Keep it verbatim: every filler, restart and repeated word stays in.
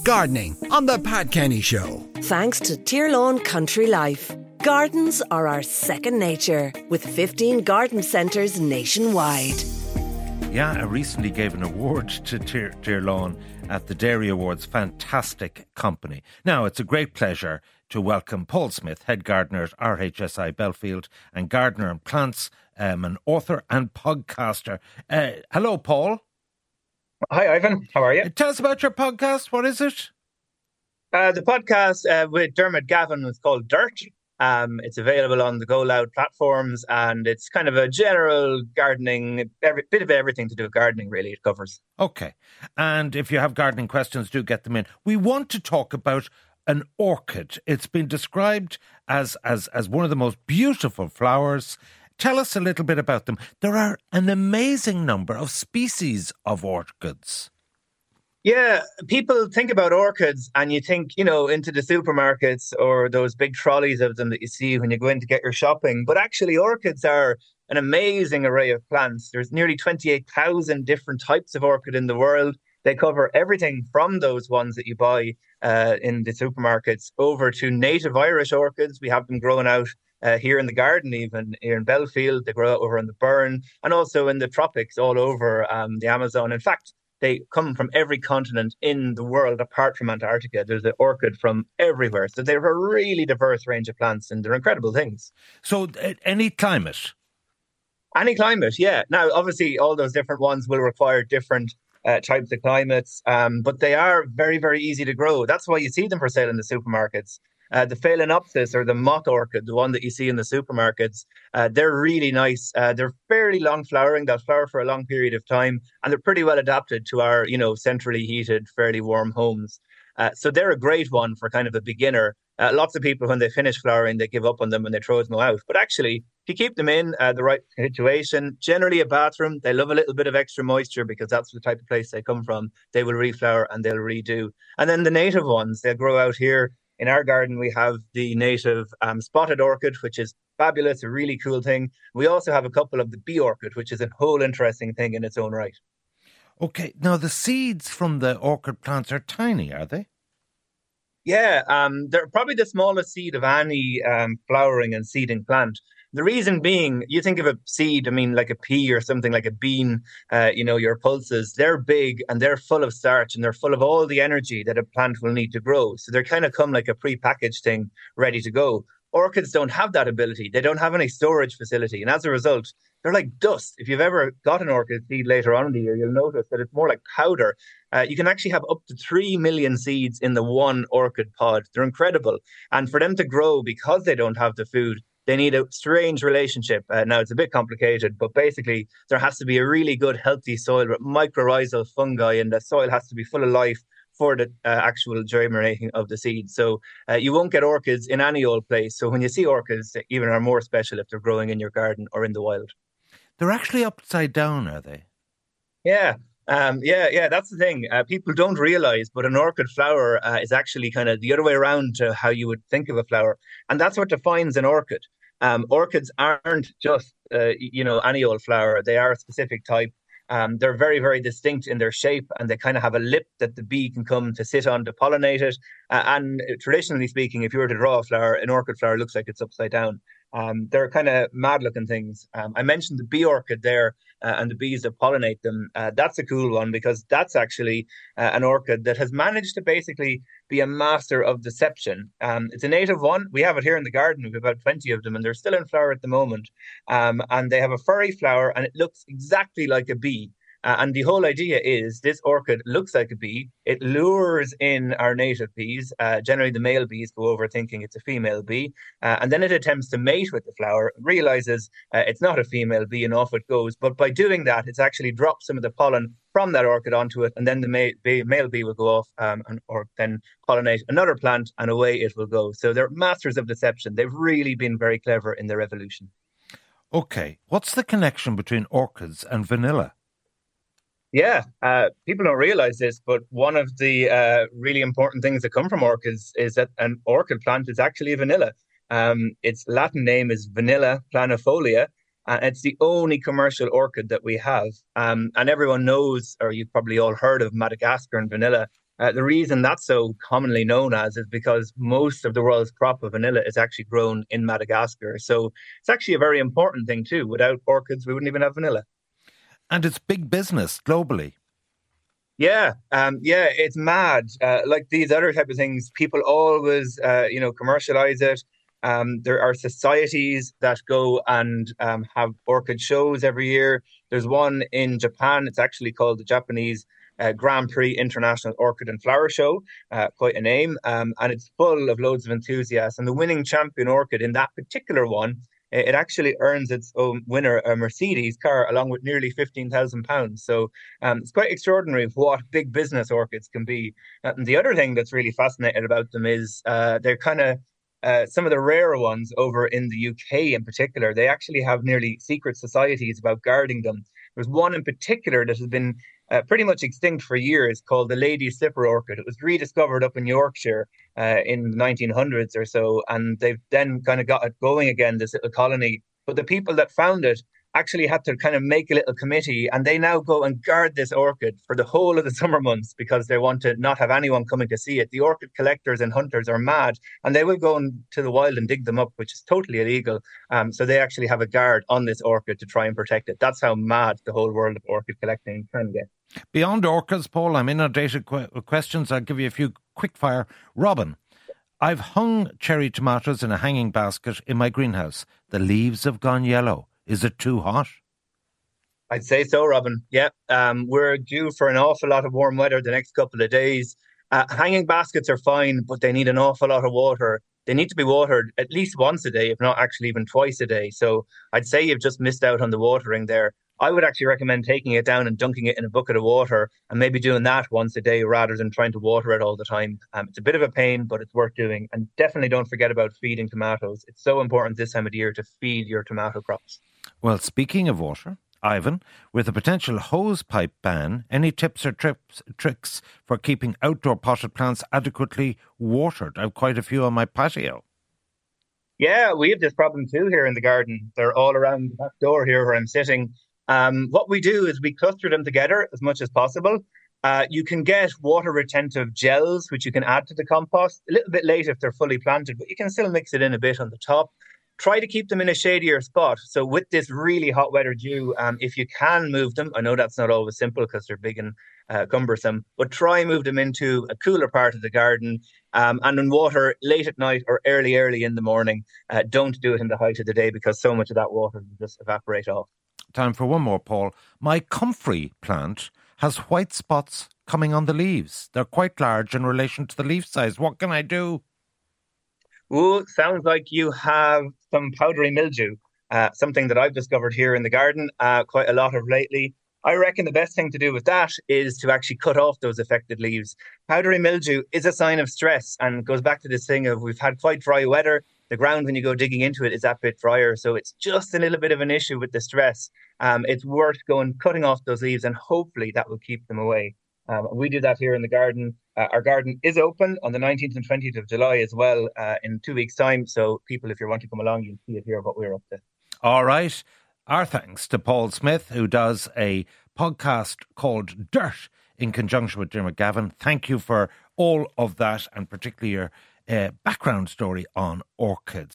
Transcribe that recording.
Gardening on the Pat Kenny Show. Thanks to Tyrone Country Life. Gardens are our second nature, with fifteen garden centres nationwide. Yeah, I recently gave an award to Tir- Tyrone at the Dairy Awards. Fantastic company. Now, it's a great pleasure to welcome Paul Smith, head gardener at R H S I Belfield, and gardener and plants, um, an author and podcaster. Uh, hello, Paul. Hi, Ivan. How are you? Uh, tell us about your podcast. What is it? Uh, the podcast uh, with Dermot Gavin is called Dirt. Um, it's available on the Go Loud platforms, and it's kind of a general gardening, every, bit of everything to do with gardening, really, it covers. Okay. And if you have gardening questions, do get them in. We want to talk about an orchid. It's been described as, as, as one of the most beautiful flowers. Tell us a little bit about them. There are an amazing number of species of orchids. Yeah, people think about orchids and you think, you know, into the supermarkets or those big trolleys of them that you see when you go in to get your shopping. But actually, orchids are an amazing array of plants. There's nearly twenty-eight thousand different types of orchid in the world. They cover everything from those ones that you buy uh, in the supermarkets over to native Irish orchids. We have them growing out uh, here in the garden, even here in Belfield. They grow out over in the Burren and also in the tropics all over um, the Amazon. In fact, they come from every continent in the world apart from Antarctica. There's an orchid from everywhere. So they're a really diverse range of plants and they're incredible things. So uh, any climate? Any climate, yeah. Now, obviously, all those different ones will require different uh, types of climates, um, but they are very, very easy to grow. That's why you see them for sale in the supermarkets. Uh, the Phalaenopsis, or the moth orchid, the one that you see in the supermarkets, uh, they're really nice. Uh, they're fairly long flowering. They'll flower for a long period of time, and they're pretty well adapted to our, you know, centrally heated, fairly warm homes. Uh, so they're a great one for kind of a beginner. Uh, lots of people, when they finish flowering, they give up on them and they throw them out. But actually, if you keep them in uh, the right situation, generally a bathroom, they love a little bit of extra moisture because that's the type of place they come from. They will reflower and they'll redo. And then the native ones, they'll grow out here. In our garden, we have the native um, spotted orchid, which is fabulous, a really cool thing. We also have a couple of the bee orchid, which is a whole interesting thing in its own right. Okay, now the seeds from the orchid plants are tiny, are they? Yeah, um, they're probably the smallest seed of any um, flowering and seeding plant. The reason being, you think of a seed, I mean, like a pea or something like a bean, uh, you know, your pulses, they're big and they're full of starch and they're full of all the energy that a plant will need to grow. So they kind of come like a pre-packaged thing ready to go. Orchids don't have that ability. They don't have any storage facility. And as a result, they're like dust. If you've ever got an orchid seed later on in the year, you'll notice that it's more like powder. Uh, you can actually have up to three million seeds in the one orchid pod. They're incredible. And for them to grow, because they don't have the food, they need a strange relationship. Uh, now, it's a bit complicated, but basically there has to be a really good, healthy soil with mycorrhizal fungi, and the soil has to be full of life for the uh, actual germinating of the seeds. So uh, you won't get orchids in any old place. So when you see orchids, they even are more special if they're growing in your garden or in the wild. They're actually upside down, are they? Yeah. Um, yeah, yeah, that's the thing. Uh, people don't realize, but an orchid flower uh, is actually kind of the other way around to how you would think of a flower. And that's what defines an orchid. Um, orchids aren't just, uh, you know, any old flower. They are a specific type. Um, they're very, very distinct in their shape, and they kind of have a lip that the bee can come to sit on to pollinate it. Uh, and traditionally speaking, if you were to draw a flower, an orchid flower looks like it's upside down. Um, they're kind of mad-looking things. Um, I mentioned the bee orchid there uh, and the bees that pollinate them. Uh, that's a cool one because that's actually uh, an orchid that has managed to basically be a master of deception. Um, it's a native one. We have it here in the garden. We have about twenty of them, and they're still in flower at the moment. Um, and they have a furry flower, and it looks exactly like a bee. Uh, and the whole idea is this orchid looks like a bee. It lures in our native bees. Uh, generally, the male bees go over thinking it's a female bee. Uh, and then it attempts to mate with the flower, realizes uh, it's not a female bee, and off it goes. But by doing that, it's actually dropped some of the pollen from that orchid onto it. And then the ma- bee, male bee will go off um, and, or then pollinate another plant, and away it will go. So they're masters of deception. They've really been very clever in their evolution. Okay. What's the connection between orchids and vanilla? Yeah, uh, people don't realize this, but one of the uh, really important things that come from orchids is that an orchid plant is actually vanilla. Um, its Latin name is Vanilla planifolia, and it's the only commercial orchid that we have. Um, and everyone knows, or you've probably all heard of Madagascar and vanilla. Uh, the reason that's so commonly known as is because most of the world's crop of vanilla is actually grown in Madagascar. So it's actually a very important thing too. Without orchids, we wouldn't even have vanilla. And it's big business globally. Yeah, um, yeah, it's mad. Uh, like these other type of things, people always, uh, you know, commercialize it. Um, there are societies that go and um, have orchid shows every year. There's one in Japan. It's actually called the Japanese uh, Grand Prix International Orchid and Flower Show. Uh, quite a name. Um, and it's full of loads of enthusiasts. And the winning champion orchid in that particular one, it actually earns its own winner a Mercedes car along with nearly fifteen thousand pounds. So um, it's quite extraordinary what big business orchids can be. Uh, and the other thing that's really fascinating about them is uh, they're kind of uh, some of the rarer ones over in the U K in particular. They actually have nearly secret societies about guarding them. There's one in particular that has been uh, pretty much extinct for years called the Lady Slipper Orchid. It was rediscovered up in Yorkshire uh, in the nineteen hundreds or so, and they've then kind of got it going again, this little colony. But the people that found it actually had to kind of make a little committee, and they now go and guard this orchid for the whole of the summer months because they want to not have anyone coming to see it. The orchid collectors and hunters are mad, and they will go into the wild and dig them up, which is totally illegal. Um, so they actually have a guard on this orchid to try and protect it. That's how mad the whole world of orchid collecting can get. Beyond orchids, Paul, I'm inundated with questions. I'll give you a few quick fire. Robin, I've hung cherry tomatoes in a hanging basket in my greenhouse. The leaves have gone yellow. Is it too hot? I'd say so, Robin. Yeah, um, we're due for an awful lot of warm weather the next couple of days. Uh, hanging baskets are fine, but they need an awful lot of water. They need to be watered at least once a day, if not actually even twice a day. So I'd say you've just missed out on the watering there. I would actually recommend taking it down and dunking it in a bucket of water and maybe doing that once a day rather than trying to water it all the time. Um, it's a bit of a pain, but it's worth doing. And definitely don't forget about feeding tomatoes. It's so important this time of the year to feed your tomato crops. Well, speaking of water, Ivan, with a potential hosepipe ban, any tips or trips, tricks for keeping outdoor potted plants adequately watered? I've quite a few on my patio. Yeah, we have this problem too here in the garden. They're all around the back door here where I'm sitting. Um, what we do is we cluster them together as much as possible. Uh, you can get water retentive gels, which you can add to the compost a little bit late if they're fully planted, but you can still mix it in a bit on the top. Try to keep them in a shadier spot. So with this really hot weather due, um, if you can move them, I know that's not always simple because they're big and uh, cumbersome, but try and move them into a cooler part of the garden um, and in water late at night or early, early in the morning. Uh, don't do it in the height of the day because so much of that water will just evaporate off. Time for one more, Paul. My comfrey plant has white spots coming on the leaves. They're quite large in relation to the leaf size. What can I do? Oh, sounds like you have some powdery mildew, uh, something that I've discovered here in the garden uh, quite a lot of lately. I reckon the best thing to do with that is to actually cut off those affected leaves. Powdery mildew is a sign of stress and goes back to this thing of we've had quite dry weather. The ground, when you go digging into it, is that bit drier. So it's just a little bit of an issue with the stress. Um, it's worth going, cutting off those leaves, and hopefully that will keep them away. Um, we do that here in the garden. Uh, our garden is open on the nineteenth and twentieth of July as well uh, in two weeks' time. So people, if you want to come along, you'll see it here, what we're up to. All right. Our thanks to Paul Smith, who does a podcast called Dirt in conjunction with Dermot Gavin. Thank you for all of that, and particularly your uh, background story on orchids.